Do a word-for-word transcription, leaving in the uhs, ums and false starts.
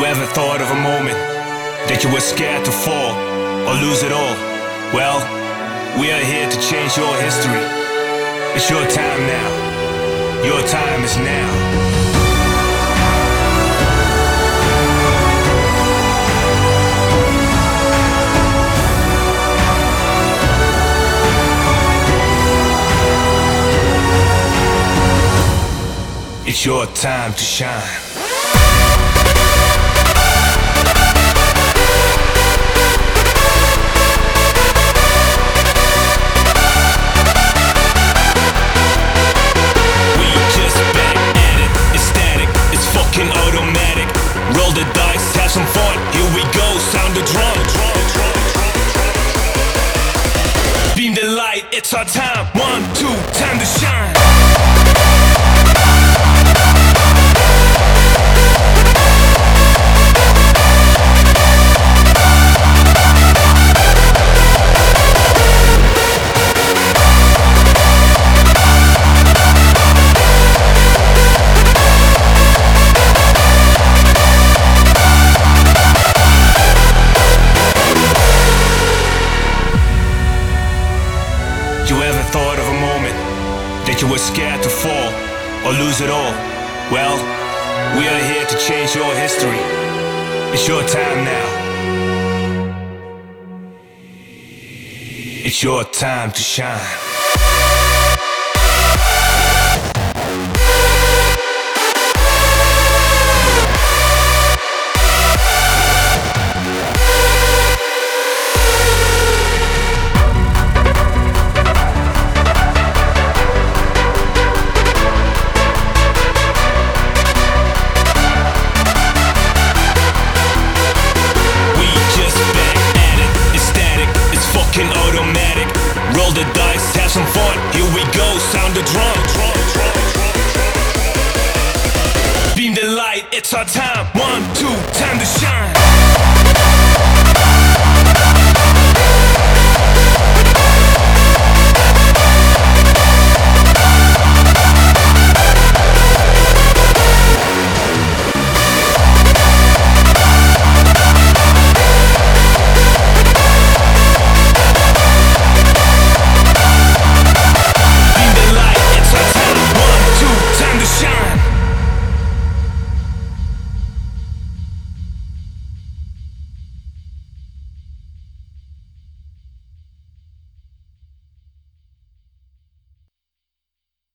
ever thought of a moment that you were scared to fall or lose it all? Well, we are here to change your history. It's your time now. Your time is now. It's your time to shine. We just back at it. It's static, it's fucking automatic. Roll the dice, have some fun. Here we go, sound the drum. Beam the light, it's our time. One, two, time to shine. You ever thought of a moment that you were scared to fall or lose it all? Well, we are here to change your history. It's your time now. It's your time to shine. Automatic, roll the dice, have some fun. Here we go, sound the drum. Beam the light, it's our time. One, two, time to shine.